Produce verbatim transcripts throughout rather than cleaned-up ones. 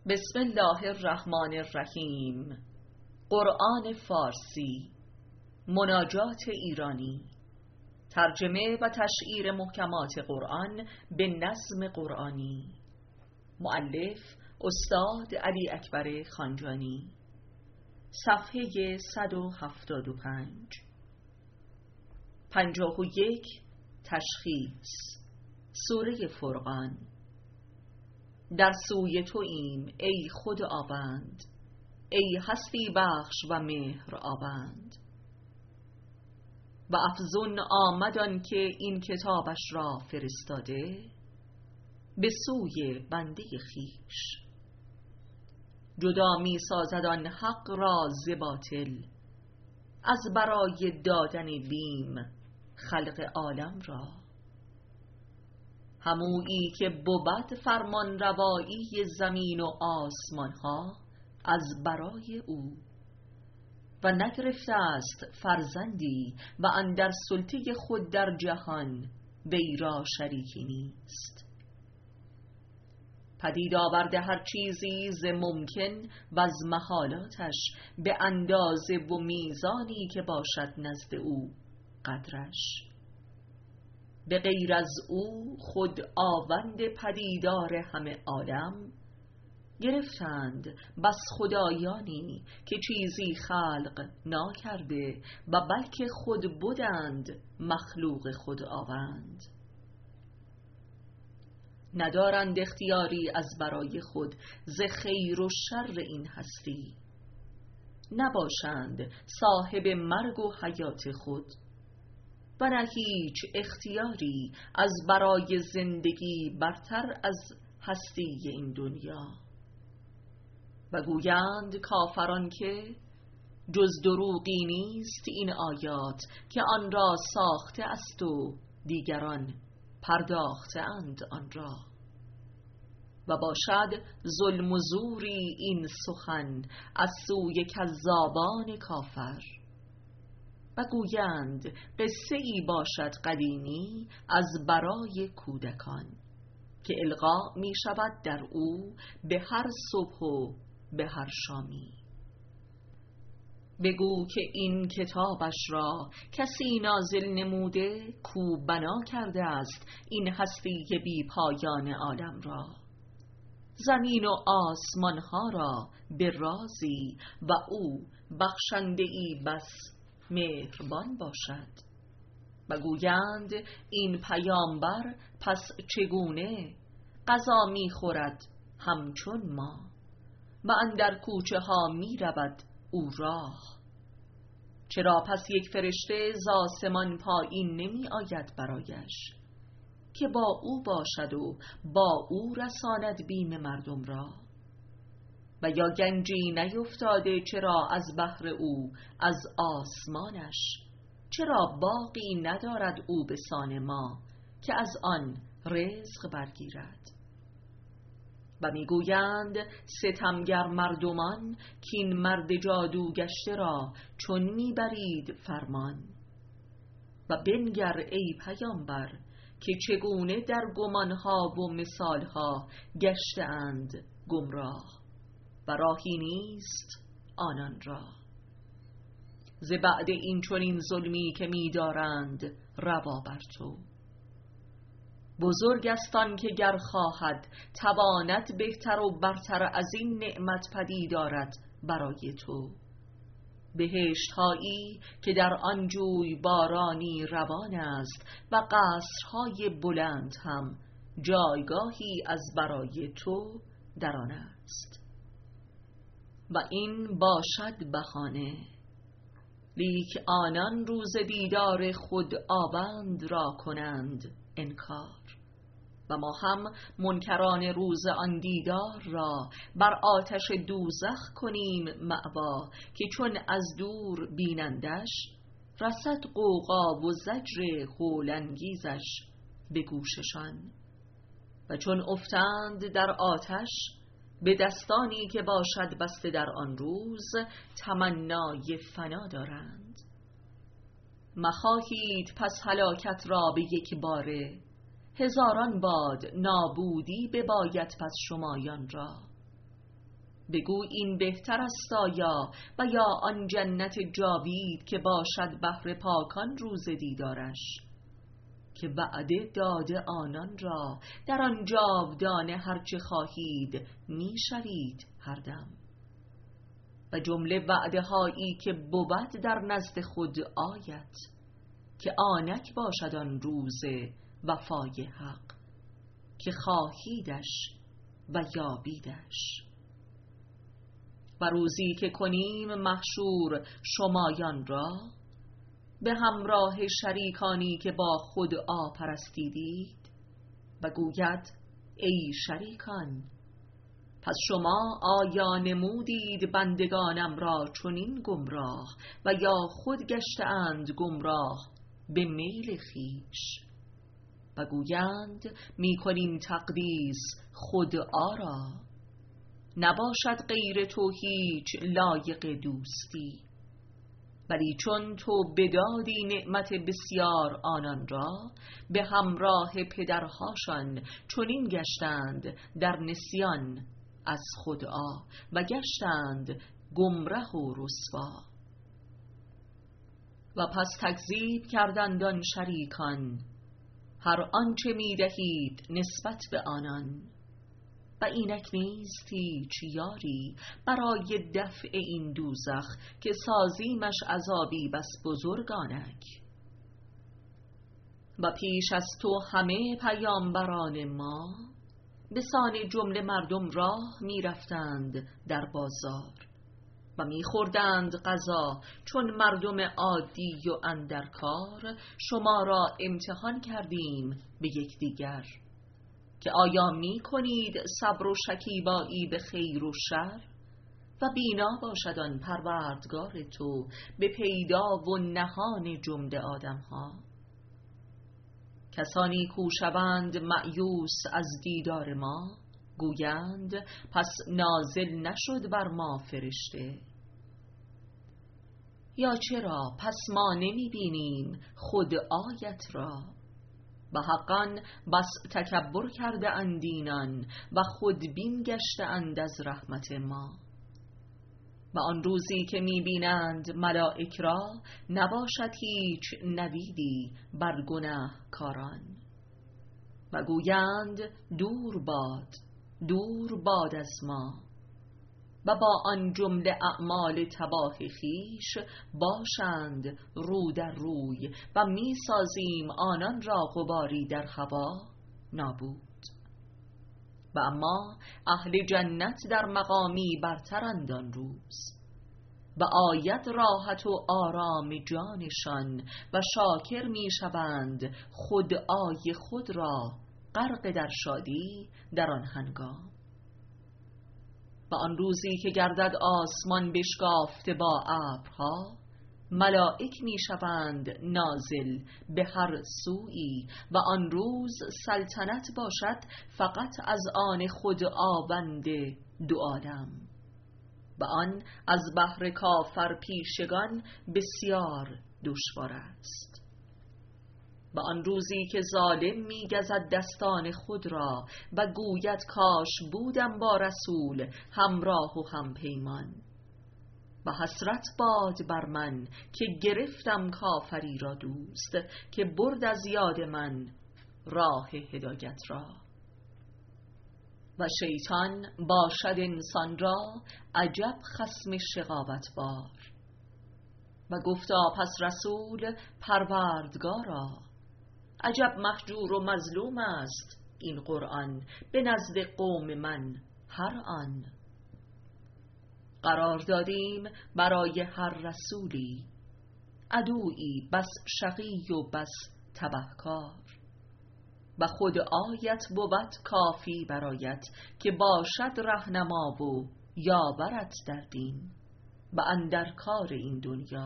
بسم الله الرحمن الرحیم. قرآن فارسی، مناجات ایرانی، ترجمه و تشعیر محکمات قرآن به نظم قرآنی. مؤلف استاد علی اکبر خانجانی. صفحه صد و هفتاد و پنج. پنجاه و یک. تشخیص. سوره فرقان. در سوی توییم ای خداوند، ای هستی بخش و مهر آوند. و افزون آمدان که این کتابش را فرستاده به سوی بنده خویش. جدا می سازد آن حق را ز باطل، از برای دادن بیم خلق عالم را. همویی که بود فرمان روایی زمین و آسمان ها از برای او، و نگرفته است فرزندی و اندر سلطه خود در جهان وی را شریکی نیست. پدید آورده هر چیزی ز ممکن و از محالاتش به اندازه و میزانی که باشد نزد او قدرش. به غیر از او خود آوند پدیدار همه عالم گرفتند بس خدایانی که چیزی خلق ناکرده و بلکه خود بودند مخلوق خود آوند. ندارند اختیاری از برای خود ز خیر و شر این هستی، نباشند صاحب مرگ و حیات خود، و نه هیچ اختیاری از برای زندگی برتر از هستی این دنیا. و گویند کافران که جز دروغی نیست این آیات که آن را ساخته است و دیگران پرداخته اند آن را. و باشد ظلم و زوری این سخن از سوی کذابان کافر. و گویند قصه ای باشد قدیمی از برای کودکان، که القا می شود در او به هر صبح و به هر شامی. بگو که این کتابش را کسی نازل نموده کو بنا کرده است این هستی بی پایان عالم را، زمین و آسمان ها را به رازی، و او بخشنده ای بس مهربان باشد. و گویند این پیامبر پس چگونه غذا می خورد همچون ما، و اندر کوچه ها می رود او راه. چرا پس یک فرشته ز آسمان پایین نمی آید برایش، که با او باشد و با او رساند بیم مردم را؟ و یا گنجی نیفتاده چرا از بحر او از آسمانش؟ چرا باغی ندارد او به سان ما که از آن رزق برگیرد؟ و میگویند ستمگر مردمان کین مرد جادو گشته را چون میبرید فرمان. و بنگر ای پیامبر که چگونه در گمانها و مثالها گشته اند گمراه، و راهی نیست آنان را. ز بعد این چنین ظلمی که می‌دارند روا بر تو. بزرگ است آن که گر خواهد تواند بهتر و برتر از این نعمت پدید آرد برای تو. بهشت هایی که در آن جوی بارانی روان است، و قصرهای بلند هم جایگاهی از برای تو در آن است. و این باشد بهانه، لیک آنان روز دیدار خود آوند را کنند انکار. و ما هم منکران روز آن دیدار را بر آتش دوزخ کنیم مأوا، که چون از دور بینندش رسد غوغا و زجر هولانگیزش به گوششان. و چون افتند در آتش به دستانی که باشد بسته در آن روز تمنای فنا دارند. مخواهید پس هلاکت را به یک باره، هزاران باد نابودی بباید پس شمایان را. بگو این بهتر است آیا و یا آن جنت جاوید که باشد بهر پاکان روز دیدارش، که وعده داده آنان را در آن جاودانه هرچه خواهید میشوید هر دم. و جمله وعده هایی که بود در نزد خود آیت، که آنک باشد آن روز وفای حق، که خواهیدش و یابیدش. و روزی که کنیم محشور شمایان را به همراه شریکانی که با خود آپرستیدید، و گوید ای شریکان، پس شما آیا نمودید بندگانم را چنین گمراه و یا خود گشته‌اند گمراه به میل خویش؟ و گویند می کنیم تقدیس خدعا را، نباشد غیر تو هیچ لایق دوستی. ولی چون تو بدادی نعمت بسیار آنان را، به همراه پدرهاشان چنین گشتند در نسیان از خدعا و گشتند گمره و رسوا. و پس تکذیب کردند آن شریکان هر آنچه می دهید نسبت به آنان، و اینک نیست هیچ یاری برای دفع این دوزخ که سازیمش عذابی بس بزرگانک. و پیش از تو همه پیامبران ما به سان جمله مردم راه می رفتند در بازار و می خوردند غذا، چون مردم عادی و اندر کار شما را امتحان کردیم به یکدیگر، که آیا می کنید صبر و شکیبایی به خیر و شر؟ و بینا باشد آن پروردگار تو به پیدا و نهان جمله آدم ها. کسانی کو شوند مأیوس از دیدار ما، گویند پس نازل نشد بر ما فرشته. یا چرا پس ما نمی بینیم خود آیت را؟ و حقا بس تکبر کرده اندینان و خودبین گشته اند از رحمت ما. و آن روزی که می بینند ملائک را نباشد هیچ نویدی بر گناه کاران، و گویند دور باد دور باد از ما، و با آن جمله اعمال تباه خویش باشند رو در روی و می سازیم آنان را غباری در هوا نابود. و اما اهل جنت در مقامی برترند آن روز، و آید راحت و آرام جانشان و شاکر می شوند خدعای خود را غرق در شادی در آن هنگام. و آن روزی که گردد آسمان بشکافته با ابرها، ملائک می شوند نازل به هر سویی، و آن روز سلطنت باشد فقط از آن خداوند دو عالم، و آن از بهر کافر پیشگان بسیار دشوار است. و آن روزی که ظالم می گزد دستان خود را و گوید کاش بودم با رسول همراه و هم پیمان، و حسرت باد بر من که گرفتم کافری را دوست، که برد از یاد من راه هدایت را. و شیطان باشد انسان را عجب خصم شقاوت بار، و گفتا پس رسول پروردگارا، عجب مهجور و مظلوم است این قرآن به نزد قوم من هر آن. قرار دادیم برای هر رسولی عدویی بس شقی و بس تبهکار، و خود آیت بود کافی برایت که باشد رهنما و یاورت در دین و اندر کار این دنیا.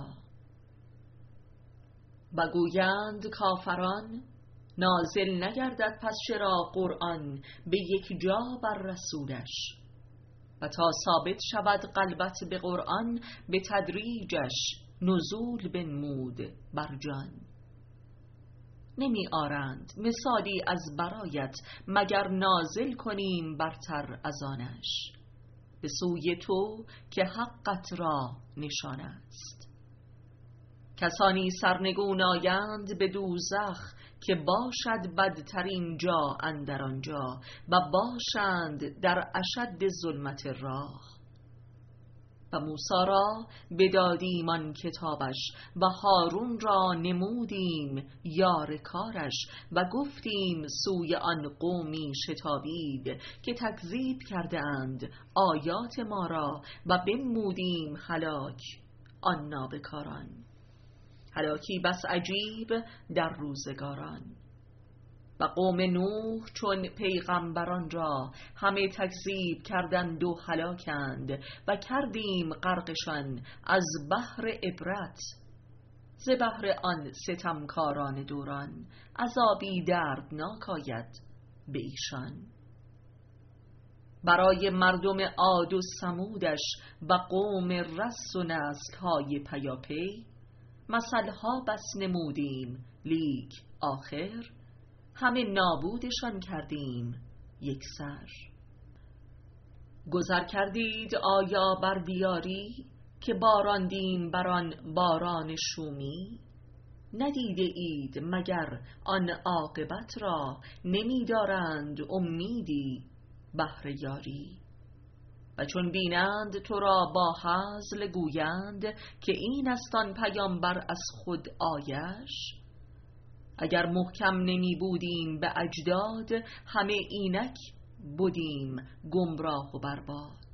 و گویند کافران نازل نگردد پس چرا قرآن به یک جا بر رسولش، و تا ثابت شود قلبت به قرآن به تدریجش نزول بنمود بر جان. نمی آرند مثالی از برایت مگر نازل کنیم برتر از آنش، به سوی تو که حقت را نشان است. کسانی سرنگون آیند به دوزخ که باشد بدترین جا اندر آنجا و باشند در اشد ظلمت راه. و موسی را بدادیم آن کتابش و هارون را نمودیم یار کارش و گفتیم سوی آن قومی شتابید که تکذیب کرده اند آیات ما را و بنمودیم هلاک آن نابکاران. هلاکی بس عجیب در روزگاران. و قوم نوح چون پیغمبران را همه تکذیب کردند و هلاکند و کردیم غرقشان از بحر عبرت. ز بحر آن ستمکاران دوران عذابی دردناک آید به ایشان. برای مردم عاد و ثمودش و قوم رس و نسل‌های پیاپی مثلها بس نمودیم، لیک آخر همه نابودشان کردیم یک سر. گذر کردید آیا بر دیاری که باراندیم بر آن باران شومی؟ ندیده اید مگر آن عاقبت را نمی دارند امیدی بهر یاری؟ و چون بینند تو را با هزل گویند که این است آن پیامبر از خود آیش. اگر محکم نمی بودیم به اجداد همه اینک بودیم گمراه و برباد.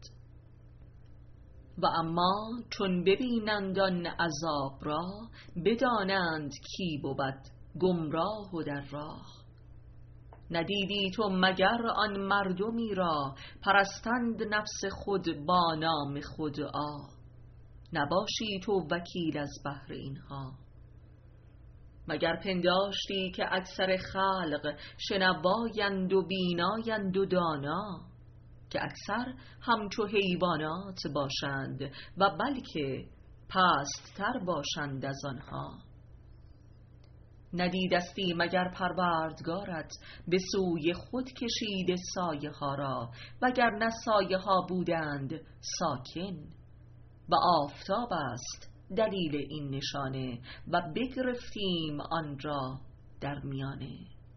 و اما چون ببینند آن عذاب را بدانند کی بود گمراه و در راه. ندیدی تو مگر آن مردمی را پرستند نفس خود با نام خدعا؟ نباشی تو وکیل از بهر اینها. مگر پنداشتی که اکثر خلق شنوایند و بینایند و دانا، که اکثر همچو حیوانات باشند و بلکه پست‌تر باشند از آنها؟ ندیدستی مگر پروردگارت به سوی خود کشیده سایه ها را وگر نه سایه ها بودند ساکن؟ و آفتاب است دلیل این نشانه و بگرفتیم آن را در میانه.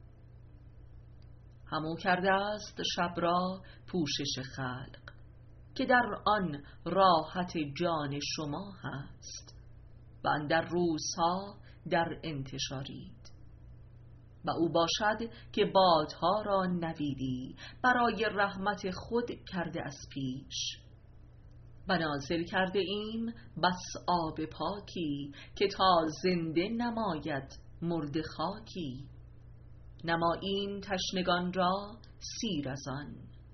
همو کرده است شب را پوشش خلق که در آن راحت جان شما هست و اندر روزها در انتشارید. و او باشد که بادها را نویدی برای رحمت خود کرده از پیش. و نازل کرده ایم بس آب پاکی که تا زنده نماید مرد خاکی. نماییم تشنگان را سیر از آن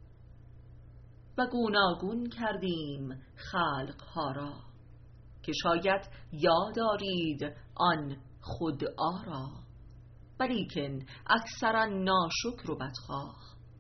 و گوناگون کردیم خلقها را که شاید یاد آرید آن خدعا را. ولیکن اکثرا ناشکر و بدخواه.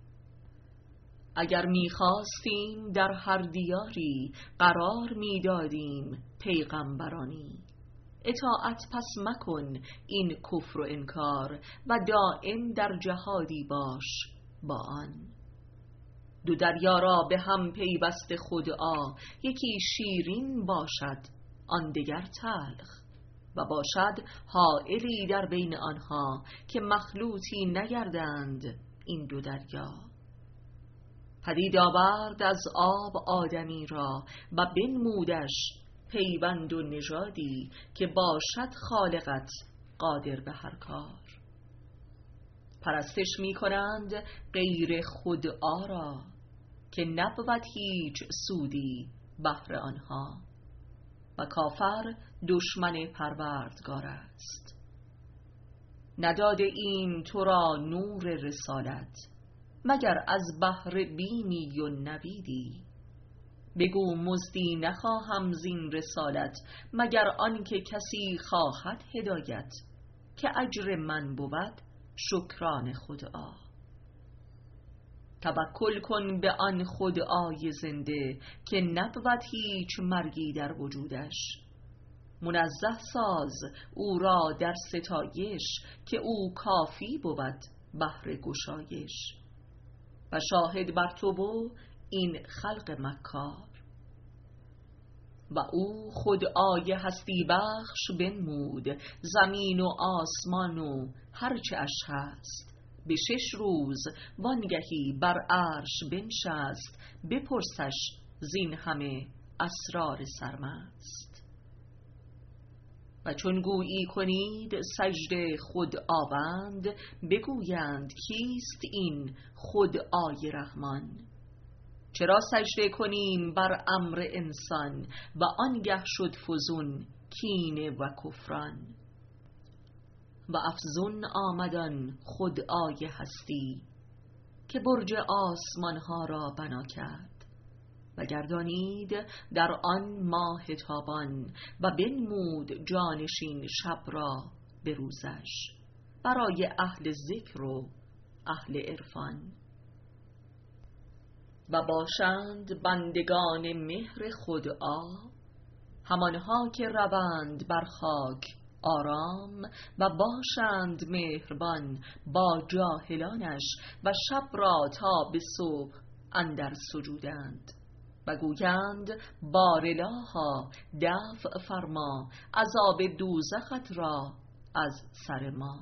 اگر می‌خواستیم در هر دیاری قرار می‌دادیم پیغمبرانی. اطاعت پس مکن این کفر و انکار و دائم در جهادی باش با آن. دو دریا را به هم پیوسته خدعا، یکی شیرین باشد آن دگر تلخ و باشد حائلی در بین آنها که مخلوطی نگردند این دو دریا. پدید آورد از آب آدمی را و بنمودش پیوند و نژادی که باشد خالقت قادر به هر کار. پرستش می کنند غیر خدعا را که نبود هیچ سودی بهر آنها و کافر دشمن پروردگار است. نداده این تو را نور رسالت مگر از بهر بینی و نویدی. بگو مزدی نخواهم زین رسالت مگر آنکه کسی خواهد هدایت که اجر من بود شکران خدعا. توکل کن به آن خدعای زنده که نبود هیچ مرگی در وجودش. منزه ساز او را در ستایش که او کافی بود بهر گشایش. و شاهد بر تو و این خلق مکار. و او خود آیه هستی بخش بنمود، زمین و آسمان و هرچه اش هست. به شش روز وانگهی بر عرش بنشست، بپرسش زین همه اسرار سرمست. و چون گویی کنید سجده خود آوند، بگویند کیست این خود آی رحمان. چرا سجده کنیم بر امر انسان، و آنگه شد فزون کینه و کفران. و افزون آمدن خود آی هستی، که برج آسمان ها را بنا کرد. و گردانید در آن ماه تابان، و بنمود جانشین شب را به روزش، برای اهل ذکر و اهل عرفان. و باشند بندگان مهر خدای، همانها که روند بر خاک آرام. و باشند مهربان با جاهلانش، و شب را تا به صبح اندر سجودند. و گویند بارالها دفع فرما، عذاب دوزخت را از سر ما.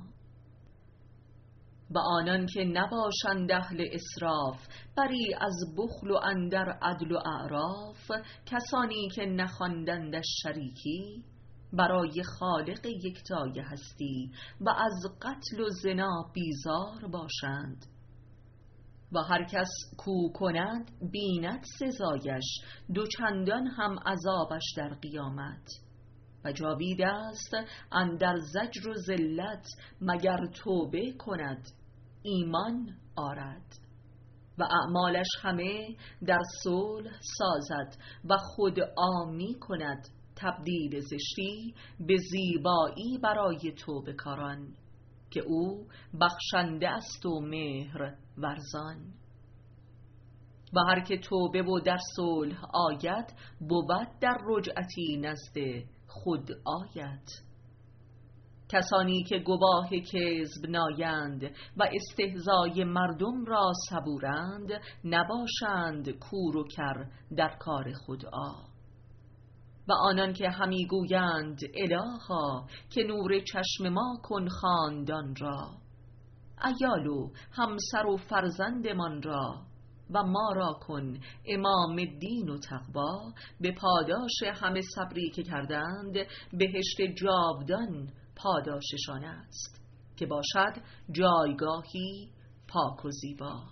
و آنان که نباشند اهل اسراف، بری از بخل و اندر عدل و اعراف. کسانی که نخواندندش شریکی، برای خالق یکتای هستی. و از قتل و زنا بیزار باشند. و هر کس کو کند بیند سزایش، دو چندان هم عذابش در قیامت. و جاوید است اندر زجر و ذلت، مگر توبه کند ایمان آرد. و اعمالش همه در صلح سازد، و خود آمی کند تبدیل زشتی به زیبایی برای توبه کاران. که او بخشنده است و مهر ورزان. و هر که توبه و در صلح آید، بود در رجعتی نزد خود آید. کسانی که گواه کذب نایند، و استهزای مردم را صبورند. نباشند کور و کر در کار خدای. و آنان که همی گویند الها، که نور چشم ما کن خاندان را. عیال و همسر و فرزندمان را، و ما را کن امام دین و تقوا. به پاداش همه صبری که کردند، بهشت جاودان پاداششان است. که باشد جایگاهی پاک و زیبا.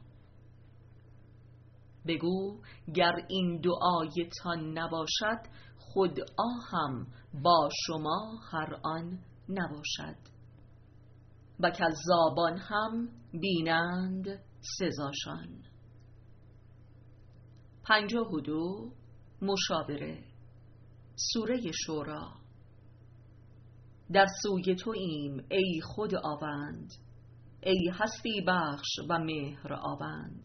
بگو گر این دعایتان نباشد، خود آهم با شما هر آن نباشد. و کذابان هم بینند سزاشان. پنجاه و دو. مشاوره. سوره شورا. در سوی تو ایم ای خود آوند، ای هستی بخش و مهر آوند.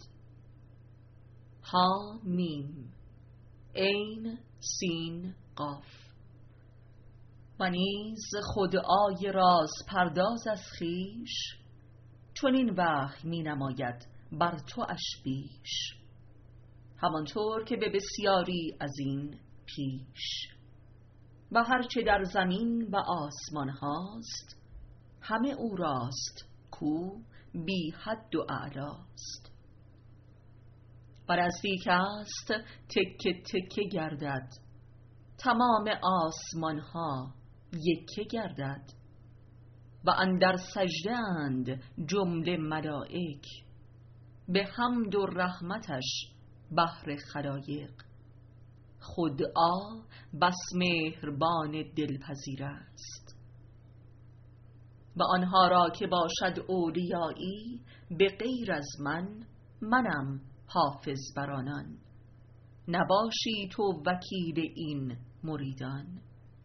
ها میم عین سین قاف. و نیز خدای راز پرداز از خویش، چون این وحی می نماید بر تو اش بیش. همانطور که به بسیاری از این پیش. و هرچه در زمین و آسمان هاست، همه او راست کو بی حد و اعلاست. و نزدیک است تکه تکه گردد، تمام آسمان ها یکه گردد. و اندر سجده اند جمله ملائک، به حمد و رحمتش بهر خلایق. خدای بس مهربان دلپذیر است. و آنها را که باشد اولیایی، به غیر از من منم حافظ بر آنان. نباشی تو وکیل این مریدان.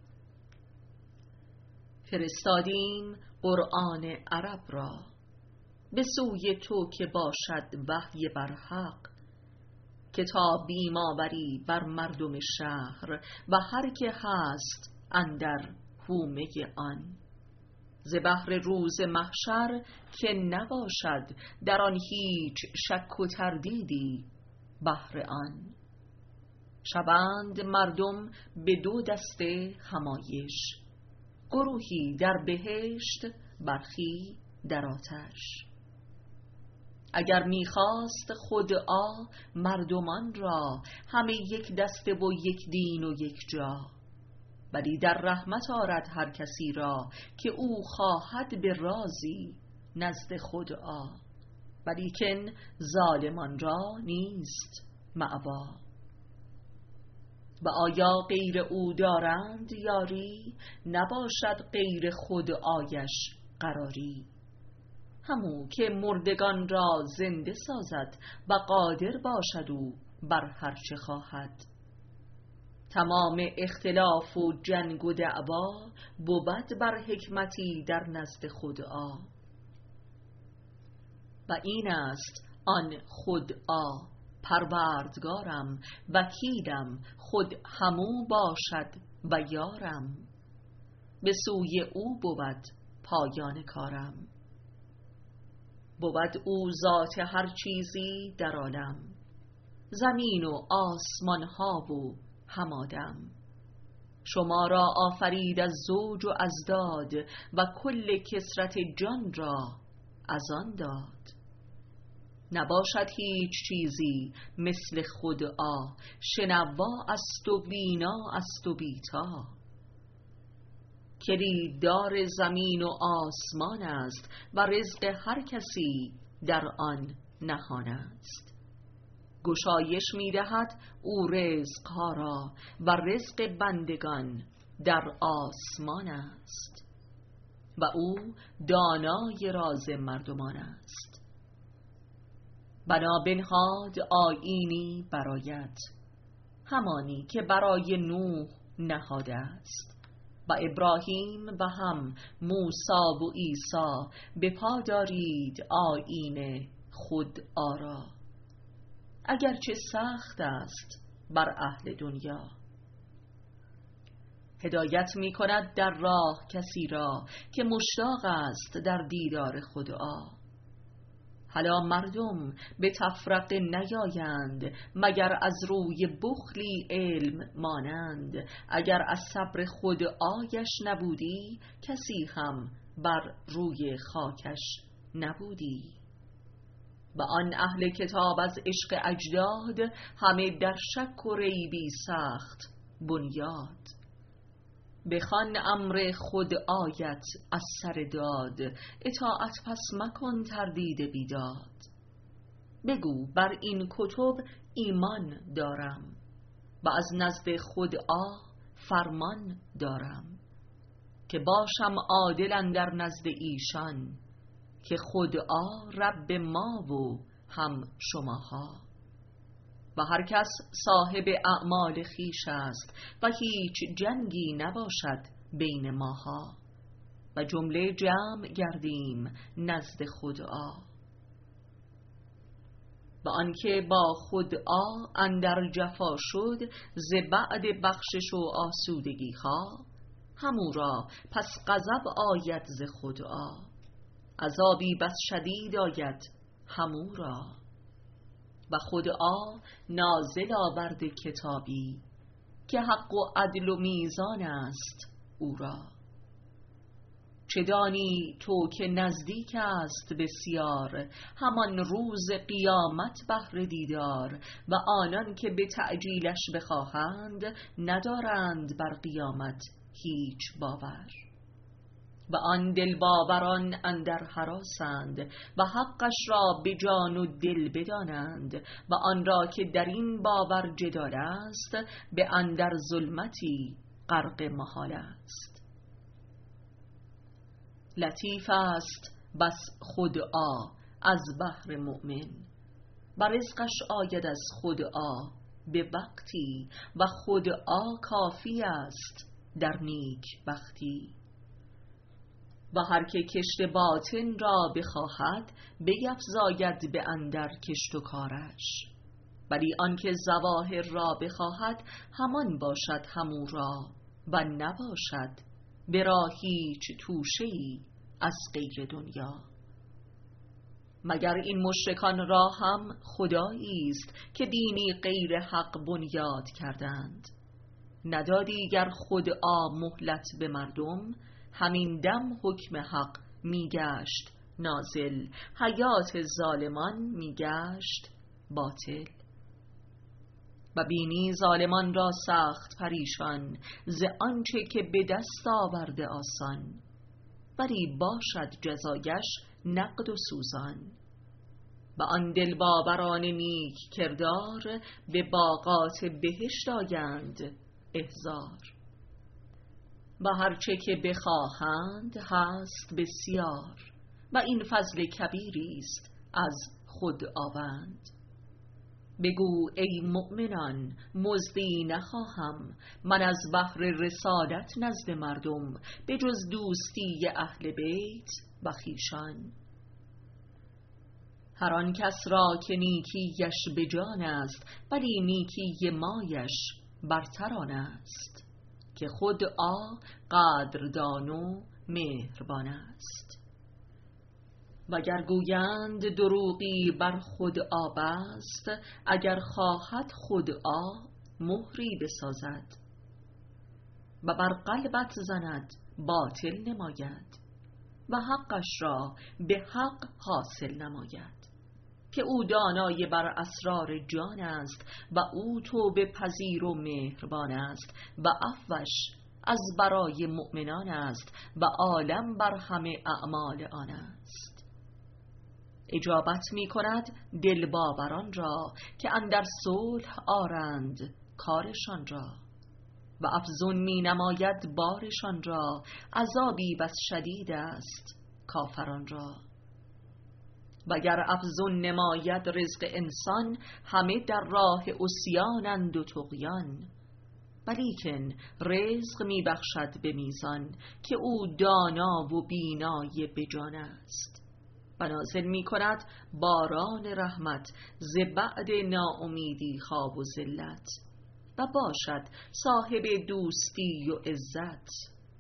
فرستادیم قرآن عرب را، به سوی تو که باشد وحی بر حق. که تا بیم آوری بر مردم شهر، و هر که هست اندر حومه آن. ز بهر روز محشر که نباشد در آن هیچ شک و تردیدی. بهر آن. شوند مردم به دو دسته همایش، گروهی در بهشت، برخی در آتش. اگر میخواست خدعا مردمان را، همه یک دسته و یک دین و یک جا. ولی در رحمت آرد هر کسی را، که او خواهد به رازی نزد خدعا. ولیکن ظالمان را نیست مأوا. و آیا غیر او دارند یاری؟ نباشد غیر خدعایش قراری. همو که مردگان را زنده سازد، و قادر باشد او بر هر چه خواهد. تمام اختلاف و جنگ و دعوا، بود بر حکمتی در نزد خدعا. و این است آن خدعا، پروردگارم، وکیلم، خود همو باشد و یارم. به سوی او بود پایان کارم. بود او ذات هر چیزی در عالم، زمین و آسمان ها و همادم. شما را آفرید از زوج و از داد، و کل کثرت جان را از آن داد. نباشد هیچ چیزی مثل خدعا، شنوا است و بینا است و بیتا. کلیددار زمین و آسمان است، و رزق هر کسی در آن نهان است. گشایش می دهد او رزقها را، و رزق بندگان در آسمان است. و او دانای راز مردمان است. بنا بنهاد آیینی برایت، همانی که برای نوح نهاده است. و ابراهیم و هم موسی و عیسی به پا دارید آیین خدعا را، اگرچه سخت است بر اهل دنیا. هدایت می کند در راه کسی را، که مشتاق است در دیدار خدعا. حالا مردم به تفرقه نیایند، مگر از روی بخلی علم مانند. اگر از صبر خدعایش نبودی، کسی هم بر روی خاکش نبودی. و آن اهل کتاب از عشق اجداد، همه در شک و ریبی سخت بنیاد. بخوان امر خدعایت از سر داد، اطاعت پس مکن تردید بیداد. بگو بر این کتب ایمان دارم، و از نزد خدعا فرمان دارم. که باشم عادل اندر نزد ایشان، که خدعا رب ما و هم شماها. و هر کس صاحب اعمال خیش است، و هیچ جنگی نباشد بین ماها. و جمله جمع گردیم نزد خدعا. و آنکه با خدعا اندر جفا شد، ز بعد بخشش و آسودگی ها. همو را پس غضب آید ز خدعا، عذابی بس شدید آید همو را. و خدعا نازل آورد کتابی، که حق و عدل و میزان است او را. چه دانی تو که نزدیک است بسیار، همان روز قیامت بهر دیدار. و آنان که به تعجیلش بخواهند، ندارند بر قیامت هیچ باور. و آن دل باوران اندر هراسند، و حقش را به جان و دل بدانند. و آن را که در این باور جدال است، به اندر ظلمتی غرق محال است. لطیف است بس خدعا از بهر مؤمن، و رزقش آید از خدعا به وقتی. و خدعا کافی است در نیک بختی. و هر که کشت باطن را بخواهد، بیفزاید به اندر کشت و کارش. ولی آنکه ظواهر را بخواهد، همان باشد همو را. و نباشد به راه هیچ توشه‌ای از غیر دنیا. مگر این مشرکان را هم خدایی است که دینی غیر حق بنیاد کردند؟ ندادی گر خدعا مهلت به مردم، همین دم حکم حق میگشت نازل، حیات ظالمان میگشت باطل. و بینی ظالمان را سخت پریشان ز آنچه که به دست آورده آسان، ولی باشد جزایش نقد و سوزان. و آن دل باوران نیک کردار به باغات بهشت آیند احضار. و هرچه که بخواهند هست بسیار، و این فضل کبیری است از خداوند. بگو ای مؤمنان مزدی نخواهم من از بهر رسالت نزد مردم، به جز دوستی اهل بیت و خویشان. هر آن کس را که نیکیش به جان است، ولی نیکی مایش برتر آن است، که خدعا قدردان و مهربان است. وگر گویند دروغی بر خدعا بست، اگر خواهد خدعا مهری بسازد. و بر قلبت زند باطل نماید، و حقش را به حق حاصل نماید. که او دانای بر اسرار جان است، و او توبه پذیر و مهربان است، و عفوش از برای مؤمنان است، و عالم بر همه اعمال آن است. اجابت می کند دل باوران را، که اندر صلح آرند کارشان را. و افزون می نماید بارشان را، عذابی بس شدید است کافران را. وگر افزون نماید رزق انسان، همه در راه عصیانند و طغیان. ولیکن رزق می بخشد به میزان، که او دانا و بینای بجان است. و نازل می کند باران رحمت ز بعد ناامیدی ها و ذلت، و باشد صاحب دوستی و عزت.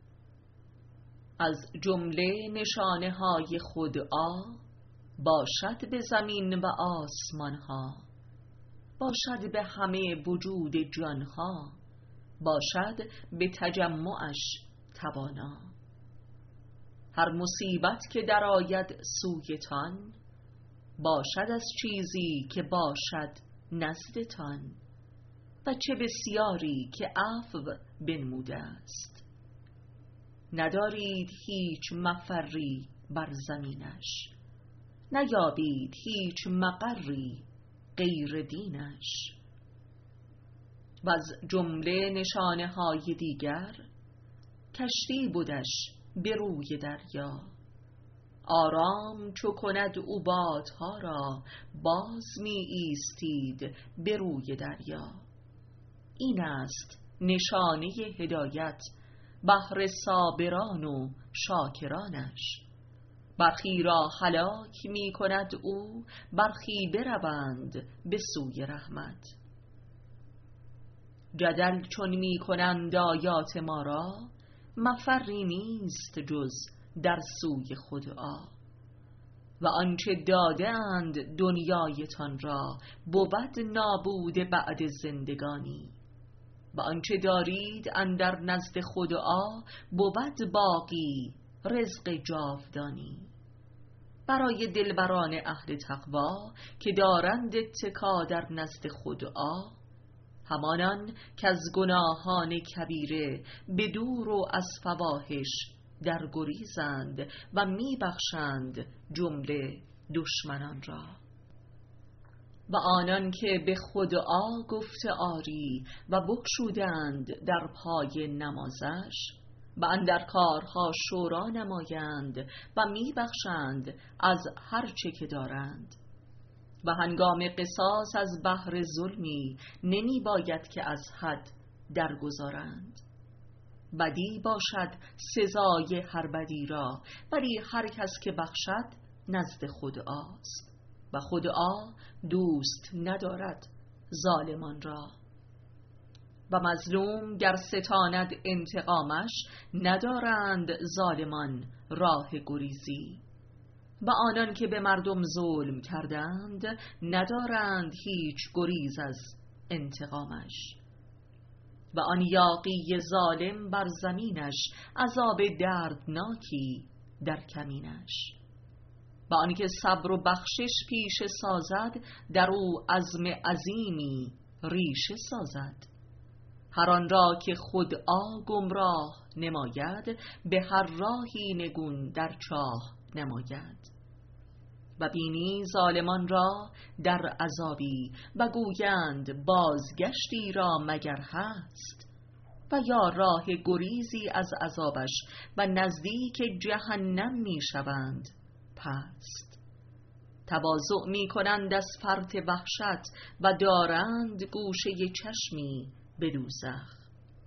از جمله نشانه های خدعا باشد به زمین و آسمان ها، باشد به همه وجود جان ها، باشد به تجمعش توانا. هر مصیبت که در آید سویتان، باشد از چیزی که باشد نزدتان. و چه بسیاری که عفو بنموده است. ندارید هیچ مفری بر زمینش، نیابید هیچ مقری غیر دینش. و از جمله نشانه های دیگر کشتی بودش به روی دریا، آرام چو کند او بادها را، باز می ایستید به روی دریا. این است نشانه هدایت بهر صابران و شاکرانش. برخی را هلاک می کند او، برخی بروند به سوی رحمت. جدل چون می کنند آیات ما را، مفری نیست جز در سوی خدعا. و آنچه داده اند دنیایتان را، بود نابود بعد زندگانی. و آنچه دارید اندر نزد خدعا، بود باقی رزق جاودانی. برای دلبران اهل تقوا که دارند اتکا در نزد خدعا، همانان که از گناهان کبیره به دور و از فواحش در گریزند و می بخشند جمله دشمنان را. و آنان که به خدعا گفته آری و بگشودند در پای نمازش، و اندر کارها شورا نمایند و می بخشند از هر چه که دارند. و هنگام قصاص از بهر ظلمی نمی باید که از حد درگذارند. بدی باشد سزای هر بدی را، ولی هر کس که بخشد نزد خداست، و خدعا دوست ندارد ظالمان را. و مظلوم گر ستاند انتقامش، ندارند ظالمان راه گریزی. و آنان که به مردم ظلم کردند ندارند هیچ گریز از انتقامش. و آن یاغی ظالم بر زمینش عذاب دردناکی در کمینش. و آن که صبر و بخشش پیشه سازد در او عزم عظیمی ریشه سازد. هر آن را که خودآ گمراه نماید به هر راهی نگون در چاه نماید. و بینی ظالمان را در عذابی و گویند بازگشتی را مگر هست، و یا راه گریزی از عذابش و نزدیک جهنم می شوند پست. تواضع می کنند از فرط وحشت و دارند گوشه چشمی به دوزخ.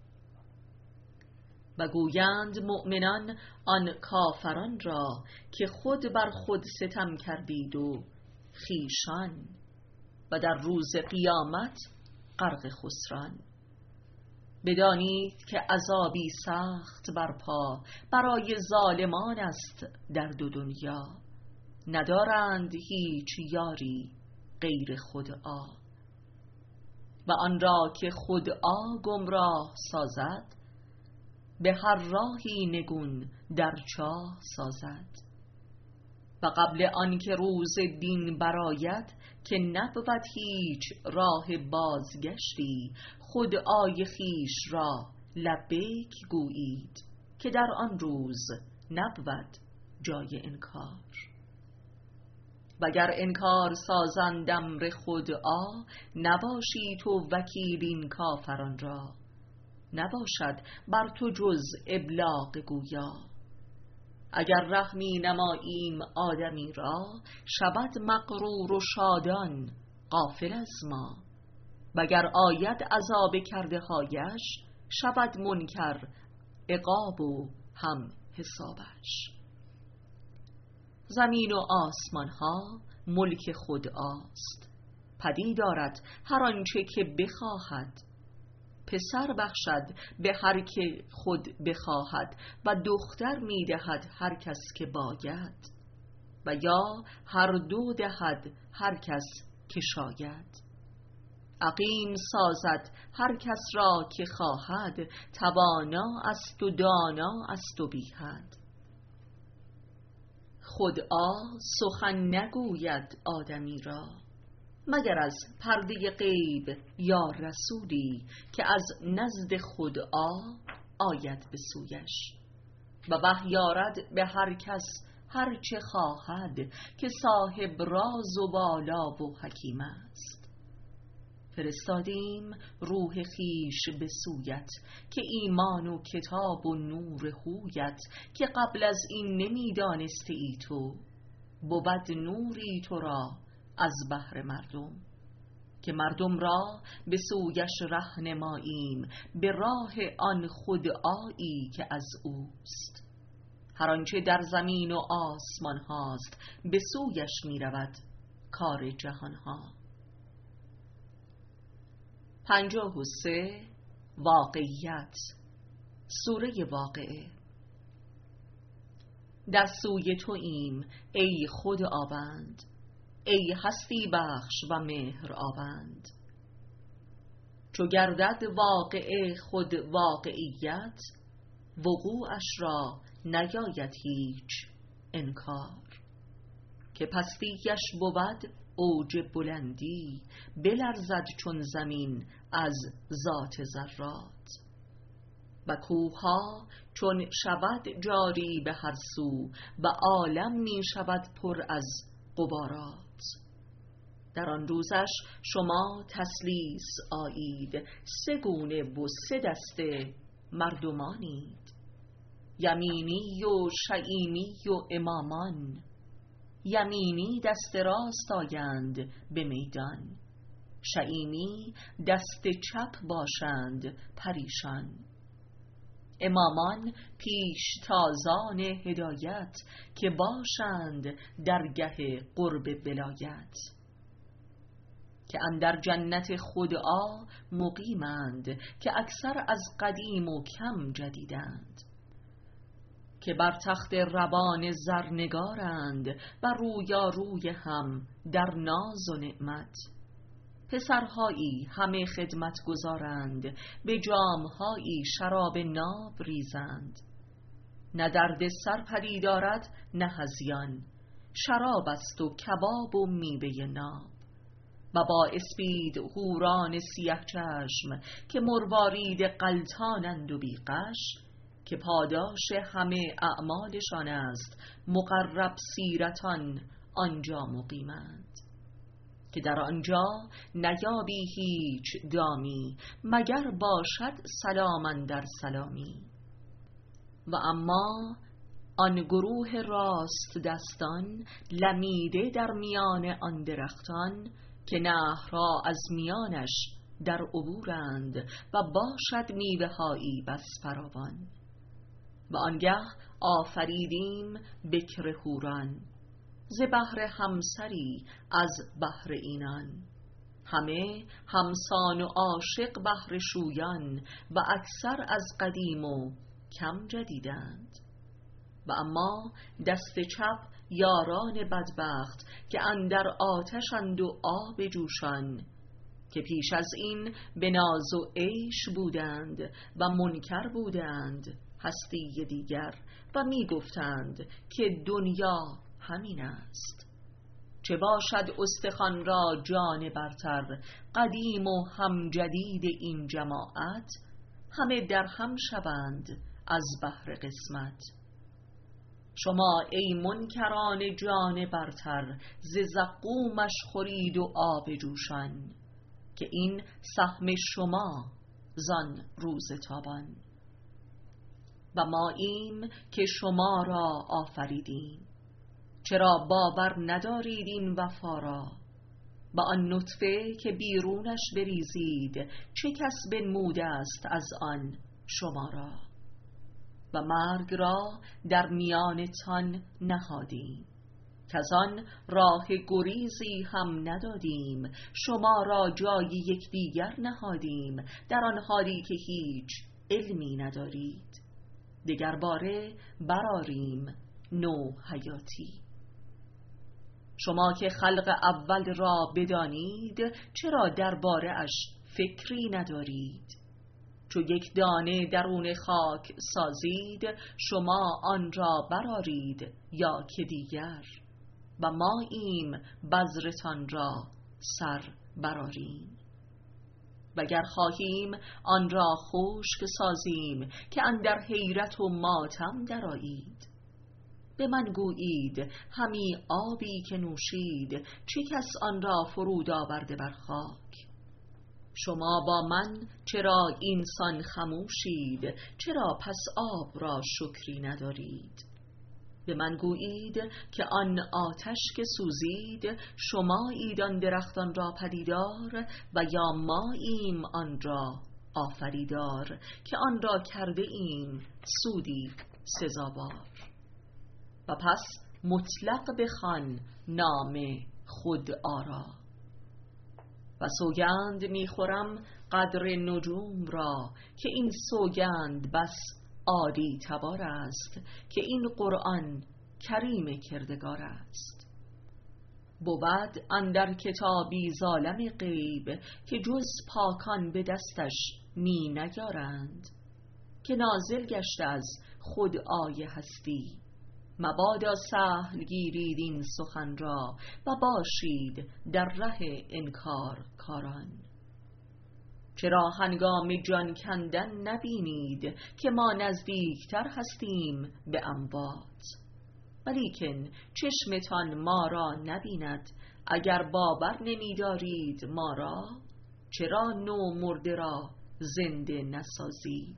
و گویند مؤمنان آن کافران را که خود بر خود ستم کردید و خیشان، و در روز قیامت غرق خسران. بدانید که عذابی سخت برپا برای ظالمان است در دو دنیا، ندارند هیچ یاری غیر خودآ. و آن را که خودآ گمراه سازد به هر راهی نگون در چاه سازد. و قبل آن که روز دین برآید که نبود هیچ راه بازگشتی، خودآی خیش را لبیک گویید که در آن روز نبود جای انکار. وگر انکار سازند امر خودآ، نباشی تو وکیل این کافران را. نباشد بر تو جز ابلاغ گویا. اگر رحمی نماییم آدمی را، شود مغرور و شادان غافل از ما. وگر آید عذاب کرده هایش، شود منکر عقاب و هم حسابش. زمین و آسمان ها ملک خودآست، پدید دارد هر آنچه که بخواهد. پسر بخشد به هر که خود بخواهد و دختر میدهد هر کس که باید، و یا هر دو دهد هر کس که شاید. عقیم سازد هر کس را که خواهد، توانا است و دانا است و بی حد. خودآ سخن نگوید آدمی را، مگر از پرده غیب یا رسولی که از نزد خودآ آید به سویش. و وحی آرد به هر کس هر چه خواهد، که صاحب راز و بالا و حکیم است. فرستادیم روح خیش به سویت، که ایمان و کتاب و نور هویت، که قبل از این نمیدانسته ای تو، بود نوری تو را از بهر مردم، که مردم را به سویش رهنماییم به راه آن خودآیی که از اوست. هر آنچه در زمین و آسمان هاست به سویش می رود کار جهان ها. پنجاه و سه. واقعیت. سوره واقعه. در سوی تو ایم ای خودآوند، ای هستی بخش و مهر آوند. چو گردد واقعه خود واقعیت، وقوعش را نیاید هیچ انکار. که پستیش بود اوج بلندی، بلرزد چون زمین از ذات ذرات. و کوهها چون شود جاری به هر سو، و عالم می شود پر از غبارات. در آن روزش شما تثلیث آیید، سه گونه و سه دسته مردمانید. یمینی و شعیمی و امامان. یمینی دست راست آیند به میدان، شعیمی دست چپ باشند پریشان. امامان پیش تازان هدایت، که باشند درگه قرب ولایت. که اندر جنت خودآ مقیمند، که اکثر از قدیم و کم جدیدند. که بر تخت روان زرنگارند و رویاروی هم در ناز و نعمت. پسرهایی همه خدمت گذارند، به جامهایی شراب ناب ریزند. نه درد سر پدید آرد نه هذیان، شراب است و کباب و میوه ناب. و با اسپید حوران سیه چشم که مروارید غلطانند و بی غش، که پاداش همه اعمالشان است مقرب سیرتان آنجا مقیمند. که در آنجا نیابی هیچ دامی، مگر باشد سلام در سلامی. و اما آن گروه راست دستان لمیده در میان آن درختان، که نهرها از میانش در عبورند و باشد میوه هایی بس فراوان. و آنگه آفریدیم بکر حوران، ز بهر همسری از بهر اینان. همه همسان و عاشق بهر شویان، و اکثر از قدیم و کم جدیدند. و اما دست چپ یاران بدبخت که اندر آتشند و آب جوشان، که پیش از این به ناز و عیش بودند و منکر بودند هستی دیگر، و می گفتند که دنیا همین است. چه باشد استخوان را جان برتر، قدیم و هم جدید این جماعت، همه در هم شوند از بهر قسمت. شما ای منکران جان برتر، ز زقومش خورید و آب جوشان، که این سهم شما زان روز تابان. و ماییم که شما را آفریدیم، چرا باور ندارید این وفا را؟ و آن نطفه که بیرونش بریزید، چه کس بنموده است از آن شما را؟ و مرگ را در میانتان نهادیم، کز آن راه گریزی هم ندادیم. شما را جای یکدیگر نهادیم، در آن حالی که هیچ علمی ندارید. دگر باره برآریم نو حیاتی. شما که خلق اول را بدانید، چرا درباره اش فکری ندارید؟ چو یک دانه درون خاک سازید، شما آن را برآرید یا که دیگر. و ما ایم بذرتان را سر برآریم. وگر خواهیم آن را خشک سازیم، که اندر حیرت و ماتم درآیید. به من گویید همی آبی که نوشید، چه کس آن را فرود آورده بر خاک؟ شما با من چرا اینسان خموشید؟ چرا پس آب را شکری ندارید؟ به من گویید که آن آتش که سوزید، شمایید آن درختان را پدیدار، و یا ماییم آن را آفریدار، که آن را کرده ایم سودی سزاوار. و پس مطلق بخوان نام خود آرا. و سوگند میخورم قدر نجوم را، که این سوگند بس عالی تبار است، که این قرآن کریم کردگار است. بود اندر کتابی ظالم غیب، که جز پاکان به دستش می نیارند، که نازل گشته از خود آیه هستی. مبادا سهل گیرید این سخن را، و باشید در ره انکار کاران. چرا هنگام جان کندن نبینید، که ما نزدیکتر هستیم به اموات؟ ولیکن چشمتان ما را نبیند، اگر باور نمی‌دارید ما را، چرا نو مرده را زنده نسازید؟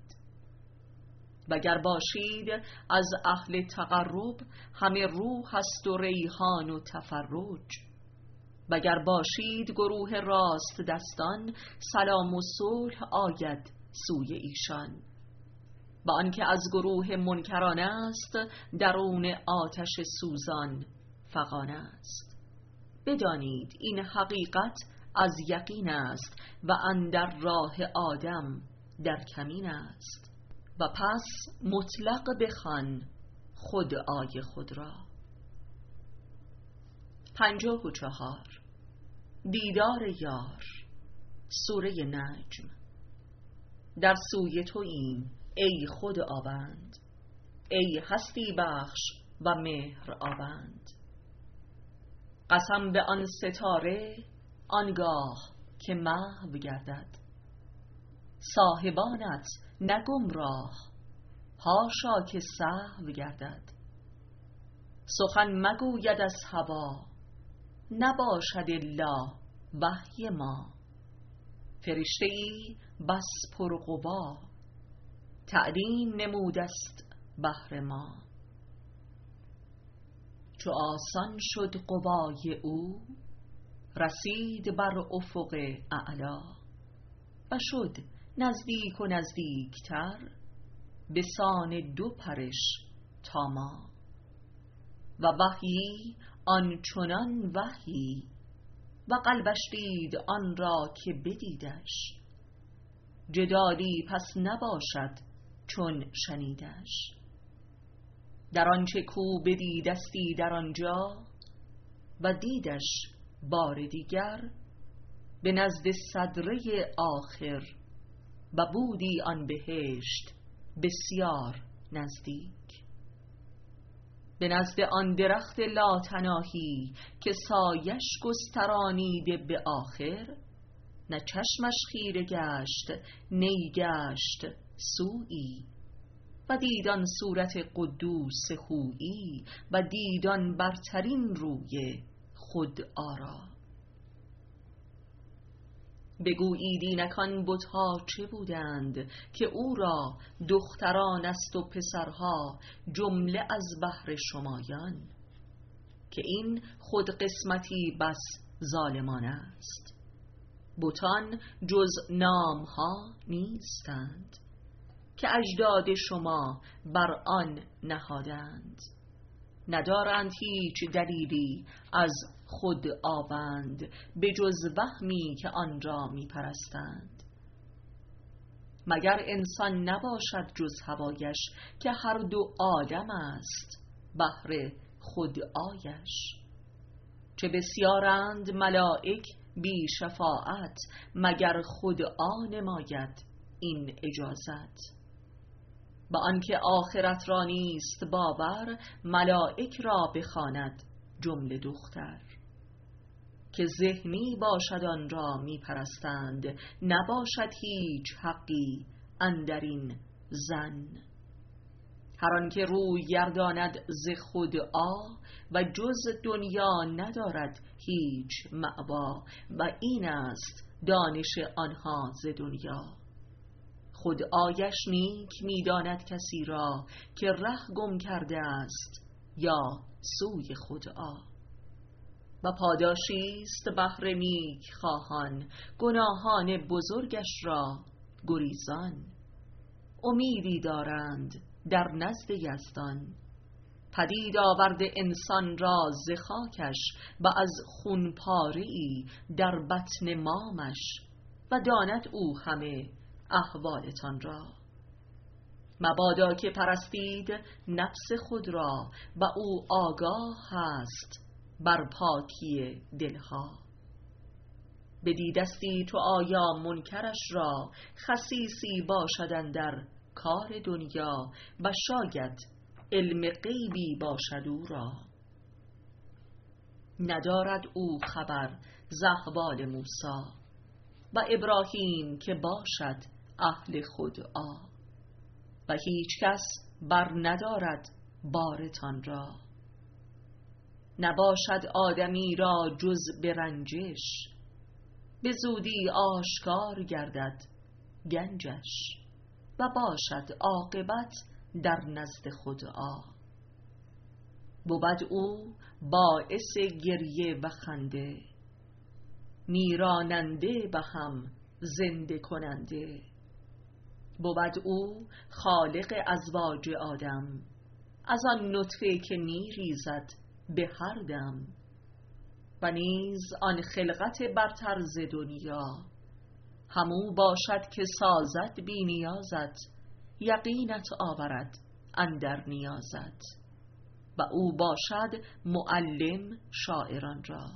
وگر باشید از اهل تقرب، همه روح است و ریحان و تفرج. وگر باشید گروه راست دستان، سلام و صلح آید سوی ایشان. و آنکه از گروه منکران است، درون آتش سوزان فغان است. بدانید این حقیقت از یقین است، و اندر راه آدم در کمین است. و پس مطلق بخوان خود آی خود را. پنجاه و چهار. دیدار یار. سوره نجم. در سوی توییم ای خود آبند، ای هستی بخش و مهر آبند. قسم به آن ستاره آنگاه که محو گردد، صاحبانت نه گمراه، حاشا که سهو گردد. سخن مگوید از هوا، نباشد الا وحی ما. فرشته ای بس پرغبا، تعلیم نمودست بهر ما. چو آسان شد غبای او، رسید بر افق اعلا. و شد نزدیک و نزدیکتر، به سان دو پرش تا ما. و وحیی آنچنان وحی، و قلبش دید آن را که بدیدش. جدالی پس نباشد چون شنیدش. در آنچه کو بدیدستی در آنجا، و دیدش بار دیگر، به نزد صدره آخر، و بودی آن بهشت بسیار نزدیک. به نزد آن درخت لاتناهی، که سایش گسترانیده به آخر. نه چشمش خیره گشت نی گشت سویی، و دیدان صورت قدوس خویی. و دیدان برترین روی خود آرا. بگویید اینکان بتها چه بودند، که او را دختران است و پسرها جمله از بهر شمایان. که این خود قسمتی بس ظالمان است. بتان جز نامها نیستند، که اجداد شما بر آن نهادند. ندارند هیچ دلیلی از خود آبند، به جز وهمی که آن را می پرستند. مگر انسان نباشد جز هوایش، که هر دو عالم است بهر خود آیش. چه بسیارند ملائک بی شفاعت، مگر خود آنماید این اجازت. با آنکه آخرت را نیست باور، ملائک را بخواند جمله دختر. که ذهنی باشد آن را می پرستند، نباشد هیچ حقی اندرین ظن. هر آنکه روی گرداند ز خود آ، و جز دنیا ندارد هیچ مأوا. و این است دانش آنها ز دنیا. خود آیش نیک می‌داند کسی را، که ره گم کرده است یا سوی خود آ. و پاداشیست بهر نیک خواهان، گناهان بزرگش را گریزان. امیدی دارند در نزد یزدان، پدید آورده انسان را ز خاکش. و از خون پاره‌ای در بطن مامش، و داند او همه احوالتان را. مبادا که پرستید نفس خود را، و او آگاه هست بر پاکی دلها. بدیدستی تو آیا منکرش را، خسیسی باشدن در کار دنیا. و شاید علم غیبی باشد او را، ندارد او خبر ز احوال موسی. و ابراهیم که باشد اهل خدعا. و هیچ کس بر ندارد بارتان را، نباشد آدمی را جز به رنجش. به زودی آشکار گردد گنجش، و باشد عاقبت در نزد خدعا. بود او باعث گریه و خنده، میراننده و هم زنده کننده. بود او خالق ازواج آدم، از آن نطفه که میریزد به هر دم. و نیز آن خلقت برتر ز دنیا، همو باشد که سازد بی نیازت، یقینت آورد اندر نیازت. و او باشد معلم شاعران را.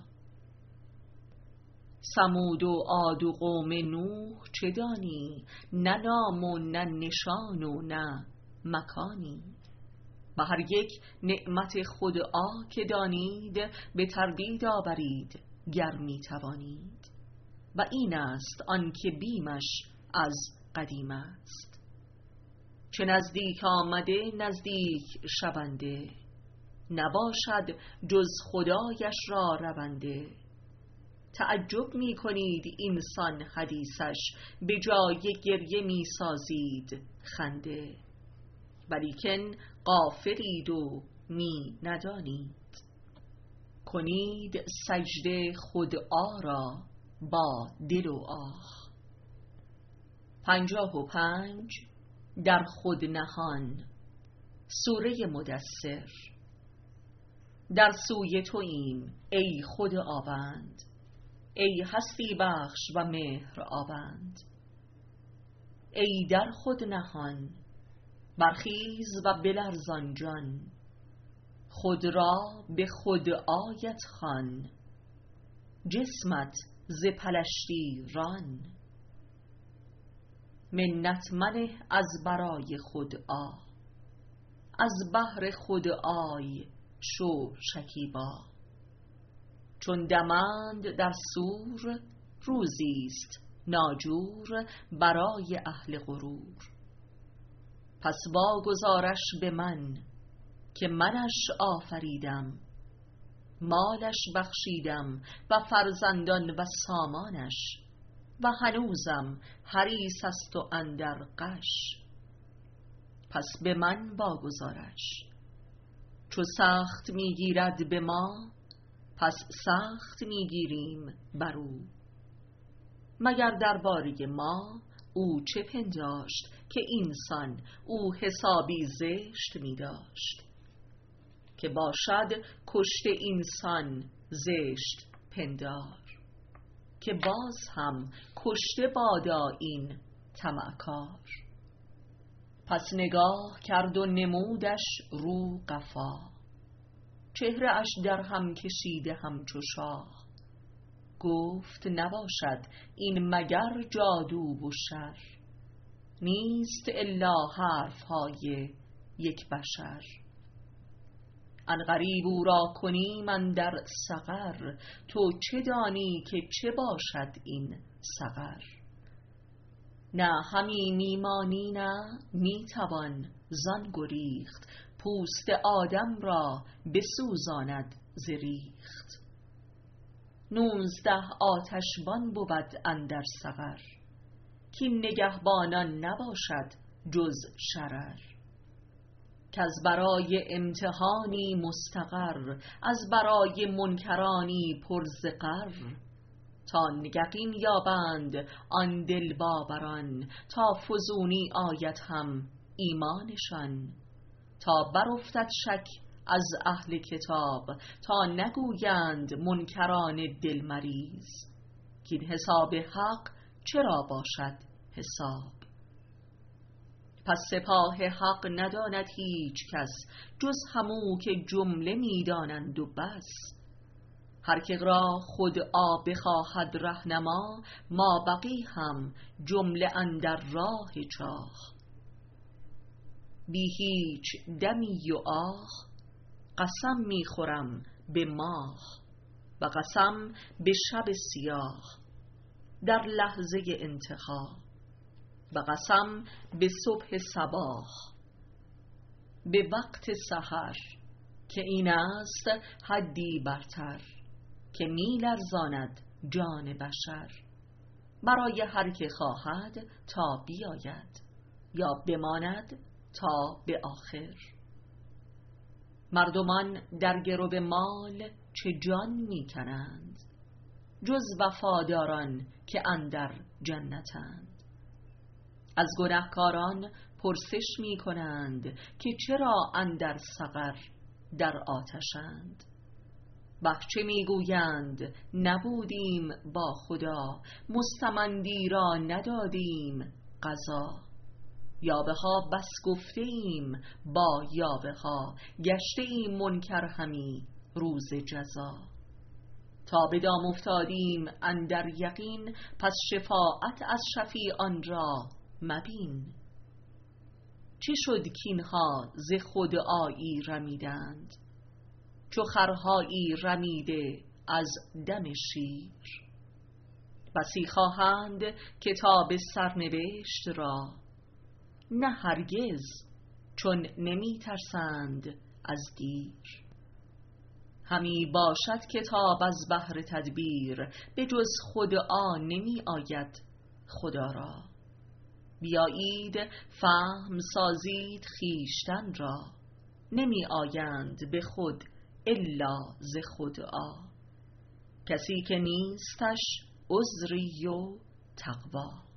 ثمود و عاد و قوم نوح چه دانی؟ نه نام و نه نشان و نه مکانی. و هر یک نعمت خدعا که دانید، به تردید آورید گر می توانید. و این است آن که بیمش از قدیم است. چه نزدیک آمده نزدیک شونده، نباشد جز خدایش را رونده. تعجب می کنید اینسان حدیثش، به جای گریه می سازید خنده. ولیکن غافلید و می ندانید، کنید سجده خدعا را با دل و آه. پنجاه و پنج. در خود نهان. سوره مدثر. در سوی توییم ای خداوند، ای هستی بخش و مهر آوند. ای در خود نهان، برخیز و بلرزان جان، خود را به خدایت خوان، جسمت ز پلشتی ران. منت منه از برای خدعا، از بهر خدعای شو شکیبا. چون دمند در سور، روزیست ناجور برای اهل غرور. پس واگذارش به من که منش آفریدم، مالش بخشیدم و فرزندان و سامانش. و هنوزم حریص است و اندر غش، پس به من واگذارش. چو سخت میگیرد به ما، پس سخت میگیریم برو. مگر درباره ما او چه پنداشت، که اینسان او حسابی زشت می داشت. که باشد کشته اینسان زشت پندار، که باز هم کشته بادا این طمعکار. پس نگاه کرد و نمودش رو قفا، چهره اش در هم کشیده همچو شاه. گفت نباشد این مگر جادو و شر، نیست الا حرف های یک بشر. عنقریب او را کنیم اندر سقر، تو چه دانی که چه باشد این سقر. نه همی میمانی نه میتوان زان گریخت، پوست آدم را بسوزاند ز ریخت. نوزده آتشبان بود اندر سقر، کین نگهبانان نباشد جز شرر. کز برای امتحانی مستقر، از برای منکرانی پر ز غر. تا یقین یابند آن دل باوران، تا فزونی آید هم ایمانشان. تا برافتد شک از اهل کتاب، تا نگویند منکران دل مریض. کین حساب حق چرا باشد حساب. پس سپاه حق نداند هیچ کس، جز همو که جمله میدانند و بس. هر که را خدعا بخواهد رهنما، ما بقی هم جمله اندر راه چاه. بی هیچ دمی و آه، قسم میخورم به ماه. و قسم به شب سیاه در لحظه انتخاب. و قسم به صبح صباح به وقت سحر، که این است حدی برتر، که می لرزاند جان بشر. برای هر که خواهد تا بیاید، یا بماند تا به آخر. مردمان در گرو مال چه جان می کنند، جز وفاداران که اندر جنتند. از گنهکاران پرسش می کنند، که چرا اندر سقر در آتشند. بخچه می گویند نبودیم با خدا، مستمندی را ندادیم قضا. یاوه ها بس گفته ایم با یاوه ها، گشته ایم منکر همی روز جزا. تا به دام افتادیم اندر یقین، پس شفاعت از شفیعان را مبین. چه شد کینها ز خود آیی رمیدند، چو خرهایی رمیده از دم شیر. بسی خواهند کتاب سرنوشت را، نه هرگز چون نمی ترسند از دیر. همی باشد کتاب از بهر تدبیر، به جز خدعا نمی آید خدا را. بیایید فهم سازید خویشتن را، نمی آیند به خود الا ز خدعا. کسی که نیستش عذری و تقوا.